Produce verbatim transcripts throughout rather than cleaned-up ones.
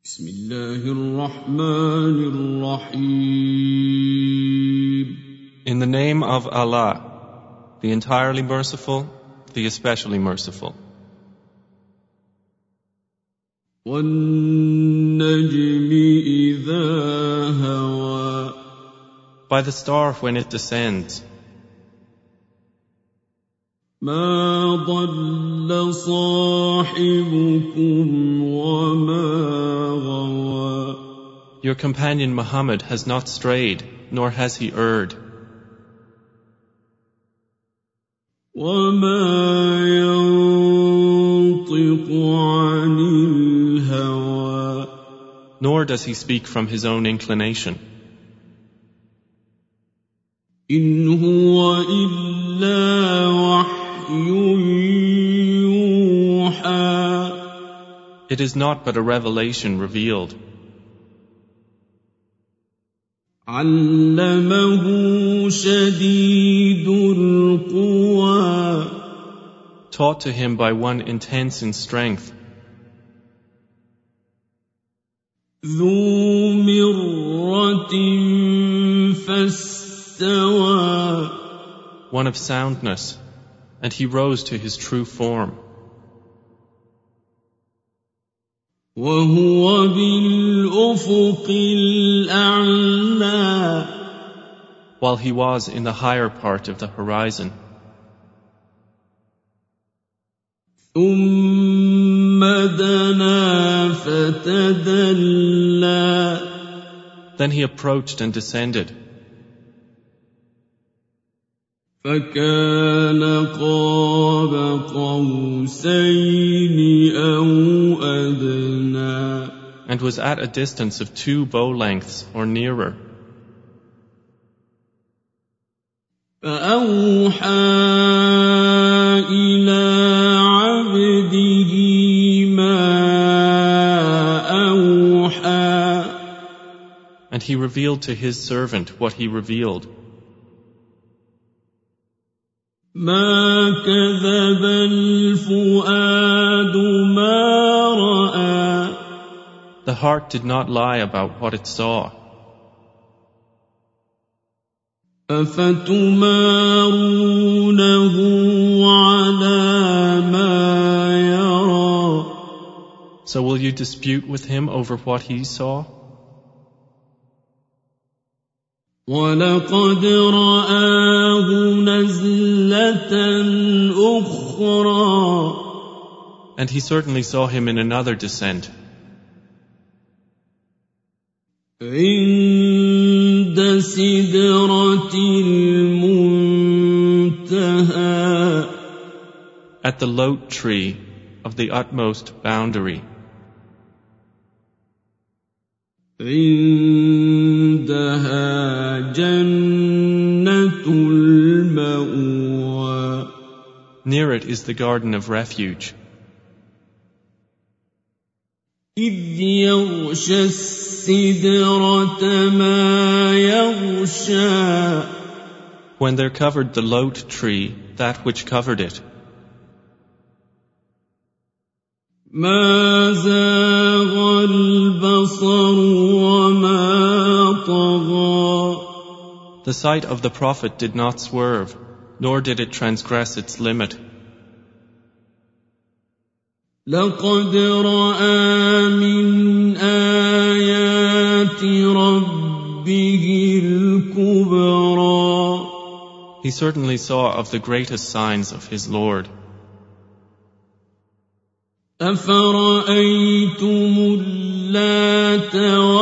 بسم الله الرحمن الرحيم. In the name of Allah, the entirely merciful, the especially merciful. وَالنَّجْمِ إِذَا هَوَى. By the star when it descends. مَا ضَلَّ صَاحِبُكُمْ وَمَا غَوَى. Your companion Muhammad has not strayed, nor has he erred. وَمَا يَنطِقُ عَنِ الْهَوَى. Nor does he speak from his own inclination. إِنْ هُوَ إِلَّا وَحْيٌ يُوحَى. It is not but a revelation revealed. عَلَّمَهُ شَدِيدُ الْقُوَى. Taught to him by one intense in strength. ذُو مِرَّةٍ فَاسْتَوَى. One of soundness, and he rose to his true form. وَهُوَ بِالْأُفُقِ الْأَعْلَى. While he was in the higher part of the horizon. ثُمَّ دَنَا فَتَدَلَّى. Then he approached and descended. فَكَانَ قَابَ قَوْسَيْنِ أَوْ أَدْنَى. And was at a distance of two bow lengths or nearer. فَأَوْحَى إِلَى عَبْدِهِ مَا أَوْحَى. And he revealed to his servant what he revealed. مَا كَذَبَ الْفُؤَادُ مَا رَأَى. The heart did not lie about what it saw. أَفَتُمَارُونَهُ عَلَى مَا يَرَى. So will you dispute with him over what he saw? وَلَقَدْ رَآهُ نَزْلَةً أُخْرَى. And he certainly saw him in another descent. عِندَ سِدْرَةِ الْمُنْتَهَى. At the lote tree of the utmost boundary. عِندَهَا جَنَّةُ الْمَأْوَى. Near it is the garden of refuge. إِذْ يَغْشَى السِّدْرَةَ مَا يَغْشَى. When there covered the lote tree that which covered it. مَا زَاغَ الْبَصَرُ وَمَا طَغَى. The sight of the Prophet did not swerve, nor did it transgress its limit. لَقَدْ رَأَى مِنْ آيَاتِ رَبِّهِ الْكُبْرَى. He certainly saw of the greatest signs of his Lord. أَفَرَأَيْتُمُ اللَّاتَ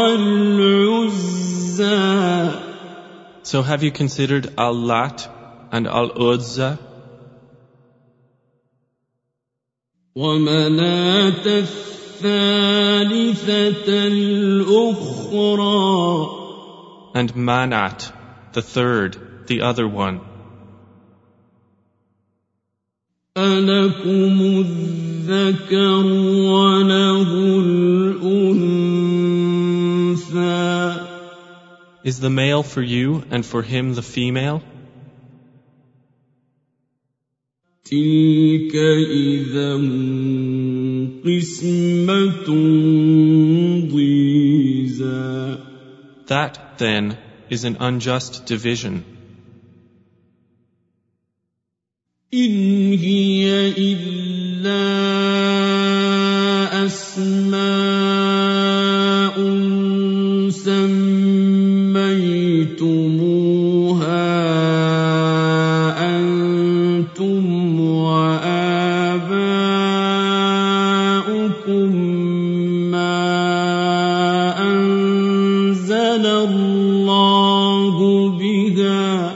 وَالْعُزَّى. So have you considered Al-Lat and Al-Uzza? وَمَنَاةَ الثَّالِثَةَ الْأُخْرَى. And Manat, the third, the other one. أَلَكُمُ الذَّكَرُ وَلَهُ الْأُنثَى. Is the male for you and for him the female? تِلْكَ إِذًا قِسْمَةٌ That, then, is an unjust division. إن هي إلا أسماء سميتموها أنتم وآباؤكم ما أنزل الله بها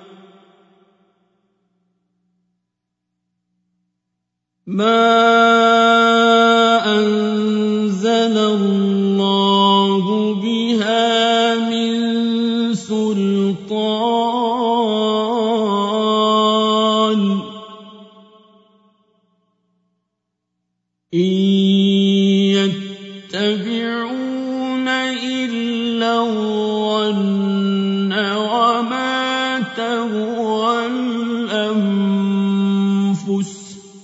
ما أنزل الله بها من سلطان إن يتبعون إلا الظن وما تهوى الأنفس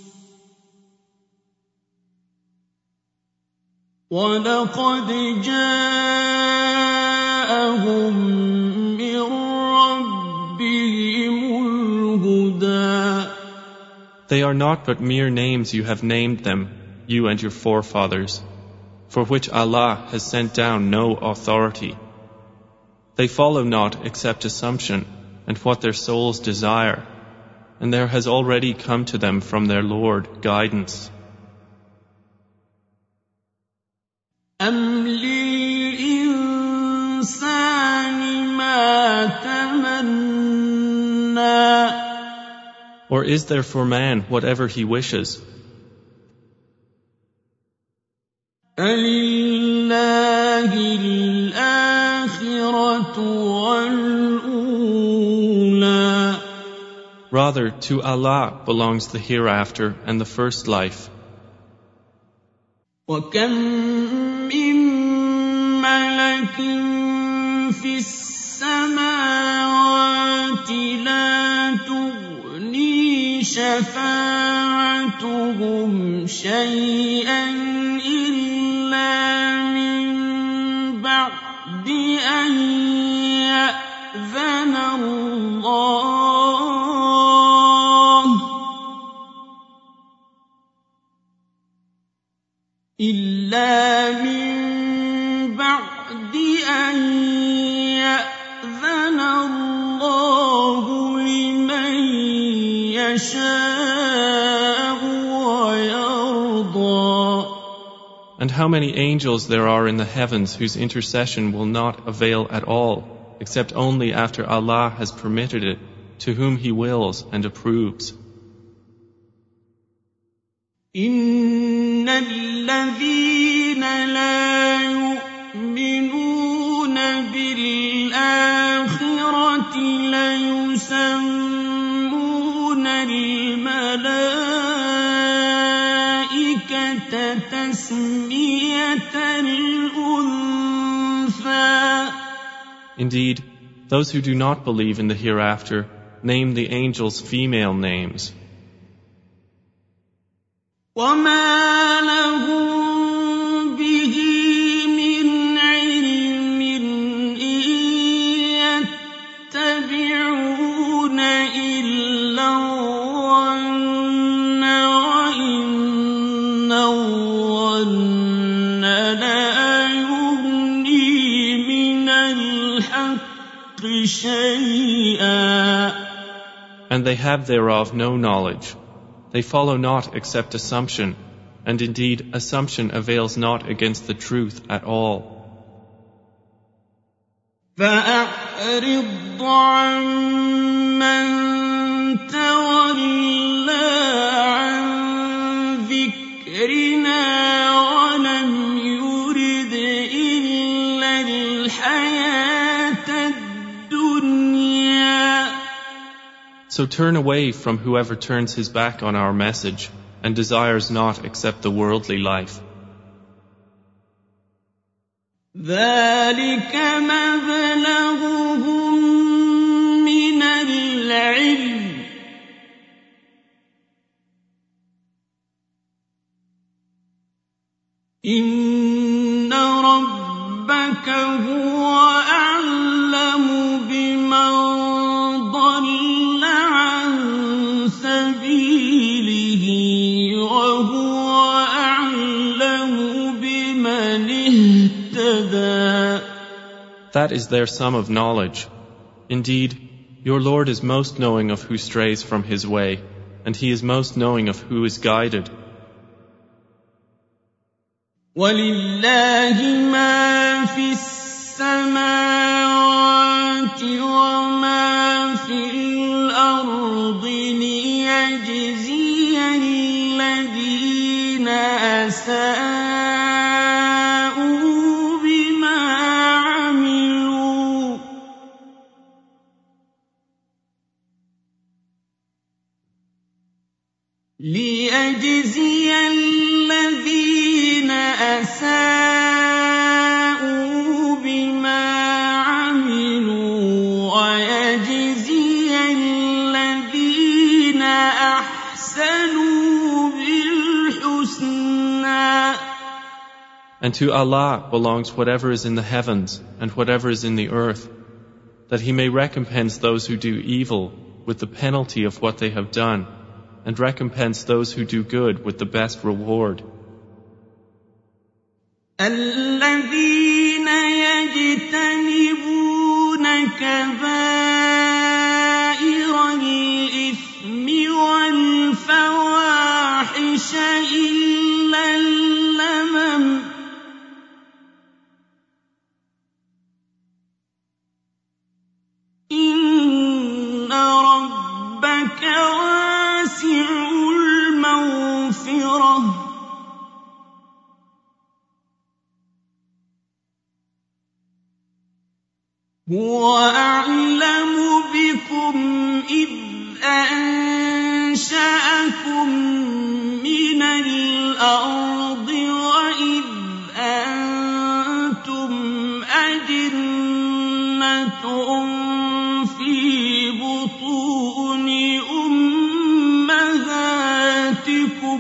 وَلَقَدْ جَاءَهُم مِّن رَّبِّهِمُ الْهُدَىٰ. They are not but mere names you have named them, you and your forefathers, for which Allah has sent down no authority. They follow not except assumption and what their souls desire, and there has already come to them from their Lord guidance. أَمْ لِلْإِنسَانِ مَا تَمَنَّىٰ. Or is there for man whatever he wishes? فَلِلَّهِ الْآخِرَةُ وَالْأُولَىٰ. Rather, to Allah belongs the hereafter and the first life. وَكَم مِّن مَّلَكٍ فِي السَّمَاوَاتِ لَا تُغْنِي شَفَاعَتُهُمْ شَيْئًا إِلَّا مِن بَعْدِ أَن يَأْذَنَ اللَّهُ إِلَّا مِن بَعْدِ أَن يَأْذَنَ اللَّهُ لِمَن يَشَاءُ وَيَرْضَىٰ. And how many angels there are in the heavens whose intercession will not avail at all, except only after Allah has permitted it to whom He wills and approves. إِنَّ الَّذِينَ لَا يُؤْمِنُونَ بِالْآخِرَةِ لَيُسَمُّونَ الْمَلَائِكَةَ تَسْمِيَةَ الْأُنثَىٰ. Indeed, those who do not believe in the hereafter name the angels female names. وَمَا لَهُم بِهِ مِنْ عِلْمٍ إِن يَتَّبِعُونَ إِلَّا الظَّنَّ وَإِنَّ الظَّنَّ لَا يُغْنِي مِنَ الْحَقِّ شَيْئًا. And they have thereof no knowledge. They follow not except assumption, and indeed assumption avails not against the truth at all. فَأَعْرِضْ عَمَّن تَوَلَّىٰ عَن ذِكْرِنَا وَلَمْ يُرِدْ إِلَّا الْحَيَاةَ الدُّنْيَا. So turn away from whoever turns his back on our message and desires not except the worldly life. ذَلِكَ مَبْلَغُهُم مِّنَ الْعِلْمِ إِنَّ رَبَّكَ ربك هو أعلم بمن ضل عن سبيله وهو أعلم بمن اهتدى. That is their sum of knowledge. Indeed, your Lord is most knowing of who strays from his way, and he is most knowing of who is guided. وَلِلَّهِ مَا فِي السَّمَاوَاتِ وَمَا فِي الْأَرْضِ لِيَجْزِيَ الَّذِينَ أَسَاءُوا بِمَا عَمِلُوا لِيَجْزِيَ الَّذِينَ أَسَاءُوا بِمَا عَمِلُوا وَيَجْزِيَ الَّذِينَ أَحْسَنُوا بِالْحُسْنَى. And to Allah belongs whatever is in the heavens and whatever is in the earth, that He may recompense those who do evil with the penalty of what they have done, and recompense those who do good with the best reward. الَّذِينَ يَجْتَنِبُونَ كَبَائِرَ الْإِثْمِ وَالْفَوَاحِشَ إِلَّا اللَّمَمَ إِنَّ رَبَّكَ وَاسِعُ الْمَغْفِرَةِ هُوَ أَعْلَمُ بِكُمْ إِذْ أَنشَأَكُم مِّنَ الْأَرْضِ وَإِذْ أَنتُمْ أَجِنَّةٌ فِي بُطُونِ أُمَّهَاتِكُمْ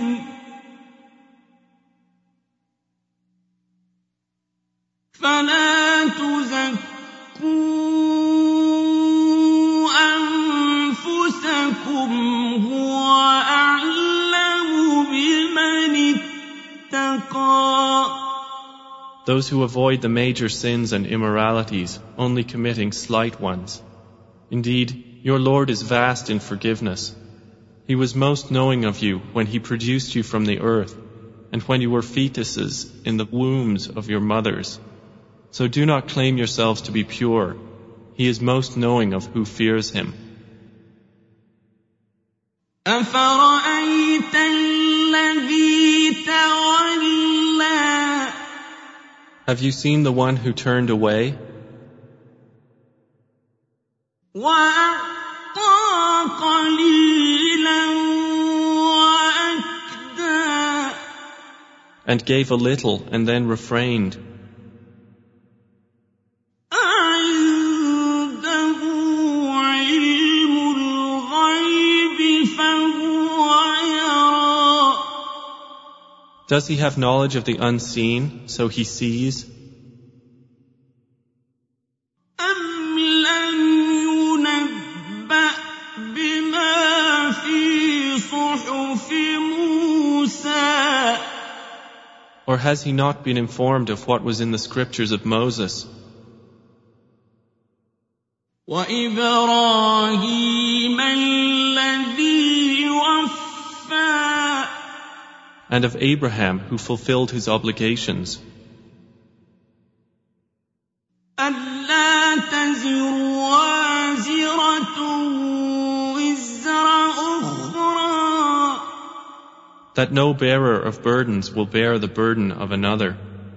فَلَا تُزَكُّوا أَنفُسَكُمْ هُوَ أَعْلَمُ بِمَنِ اتَّقَى. Those who avoid the major sins and immoralities, only committing slight ones. Indeed, your Lord is vast in forgiveness. He was most knowing of you when He produced you from the earth, and when you were fetuses in the wombs of your mothers. So do not claim yourselves to be pure. He is most knowing of who fears Him. أَفَرَأَيْتَ الَّذِي تَوَلَّىٰ. Have you seen the one who turned away? وَأَعْطَىٰ قَلِيلًا وَأَكْدَىٰ. And gave a little and then refrained. أَعِندَهُ عِلْمُ الْغَيْبِ فَهُوَ يَرَىٰ. Does he have knowledge of the unseen, so he sees? أَمْ لَمْ يُنَبَّأْ بِمَا فِي صُحُفِ مُوسَىٰ. Or has he not been informed of what was in the scriptures of Moses? وَإِبْرَاهِيمَ الَّذِي وَفَّىٰ. And of Abraham who fulfilled his obligations. أَلَّا تَزِرُ وَازِرَةٌ وِزْرَ أُخْرَىٰ. That no bearer of burdens will bear the burden of another.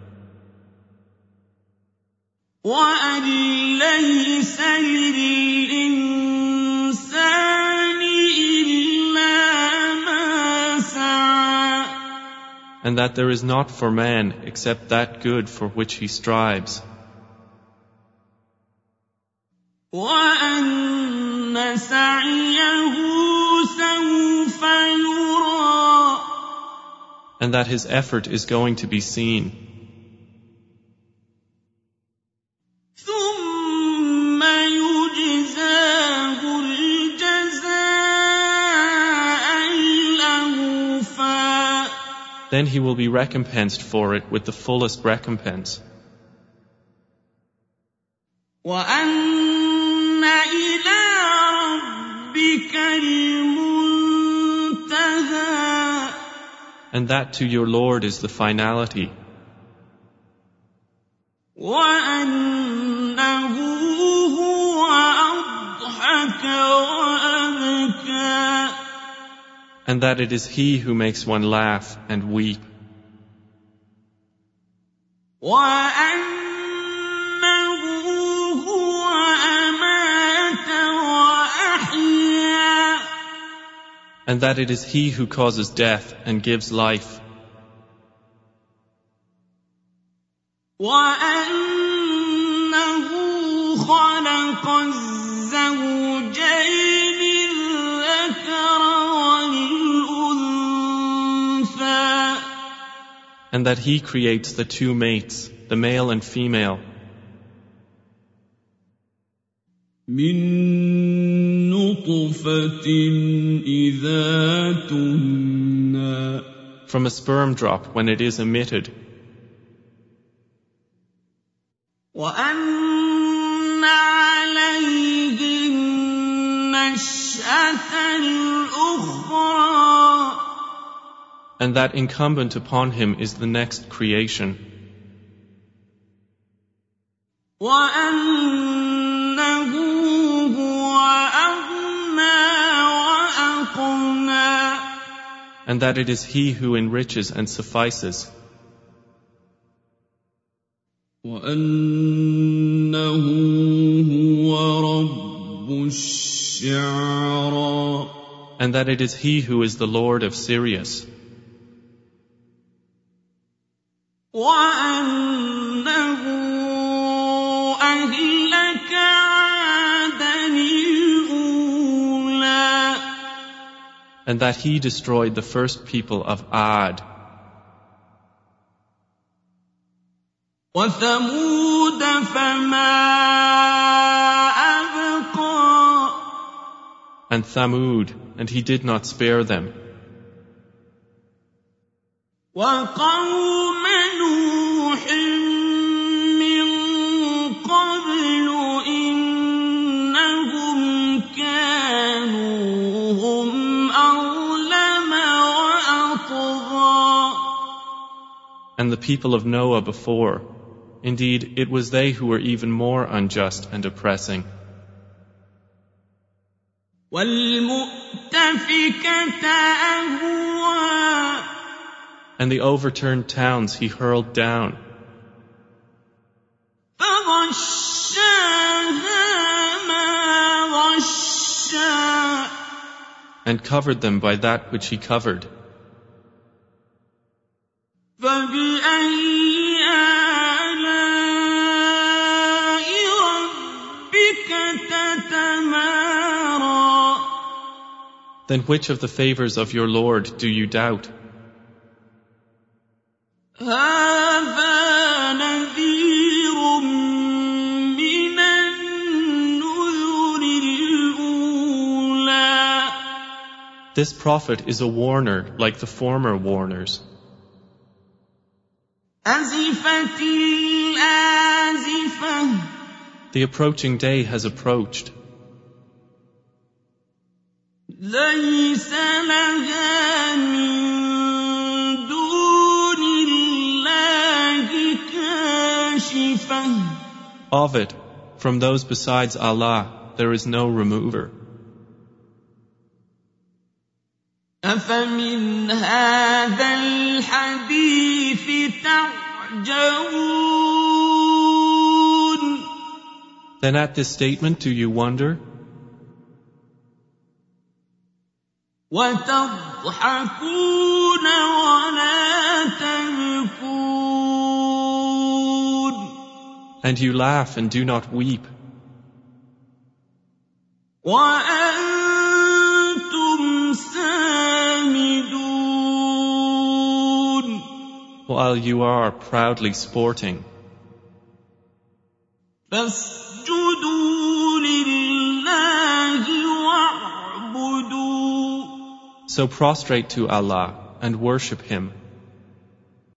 وَأَن لَّيْسَ لِلْإِنسَانِ إِلَّا مَا سَعَىٰ. And that there is not for man except that good for which he strives. وَأَنَّ سَعْيَهُ سَوْفَ يُرَىٰ. And that his effort is going to be seen. Then he will be recompensed for it with the fullest recompense. وَأَنَّ إِلَىٰ رَبِّكَ الْمُنتَهَىٰ And that to your Lord is the finality. وَأَنَّهُ هُوَ أَضْحَكَ وَأَبْكَىٰ And that it is He who makes one laugh and weep. وَأَنَّهُ هُوَ أَمَاتَ وَأَحْيَا And that it is He who causes death and gives life. وَأَنَّهُ خَلَقَ الزَّوْجَيْنِ الذَّكَرَ وَالْأُنثَىٰ And that He creates the two mates, the male and female, مِن نُّطْفَةٍ إِذَا تُمْنَىٰ from a sperm drop when it is emitted. وَأَنَّ عَلَيْهِ النَّشْأَةَ الْأُخْرَىٰ And that incumbent upon Him is the next creation. وَأَنَّهُ هُوَ أَغْنَىٰ وَأَقْنَىٰ And that it is He who enriches and suffices. وَأَنَّهُ هُوَ رَبُّ الشِّعْرَىٰ And that it is He who is the Lord of Sirius. وَأَنَّهُ أَهْلَكَ عَادًا الْأُولَىٰ And that He destroyed the first people of Ad. وَثَمُودَ فَمَا أَبْقَىٰ And Thamud, and He did not spare them. وَقَوْمَ نُوحٍ مِّن قَبْلُ إِنَّهُمْ كَانُوا هُمْ أَظْلَمَ وَأَطْغَىٰ And the people of Noah before, indeed, it was they who were even more unjust and oppressing. وَالْمُؤْتَفِكَةَ أَهْوَىٰ And the overturned towns He hurled down. فَغَشَّاهَا مَا غَشَّىٰ And covered them by that which He covered. فَبِأَيِّ آلَاءِ رَبِّكَ تَتَمَارَىٰ Then which of the favors of your Lord do you doubt? هَٰذَا نَذِيرٌ مِّنَ النُّذُرِ الْأُولَىٰ This prophet is a warner like the former warners. أَزِفَتِ الْآزِفَةُ The approaching day has approached. لَيْسَ لَهَا مِن دُونِ اللَّهِ كَاشِفَةٌ Of it, from those besides Allah, there is no remover. أَفَمِنْ هَٰذَا الْحَدِيثِ تَعْجَبُونَ Then at this statement do you wonder? وَتَضْحَكُونَ وَلَا تَبْكُونَ And you laugh and do not weep. وَأَنتُمْ سَامِدُونَ While you are proudly sporting. فَاسْجُدُوا لِلَّهِ وَاعْبُدُوا So prostrate to Allah and worship Him.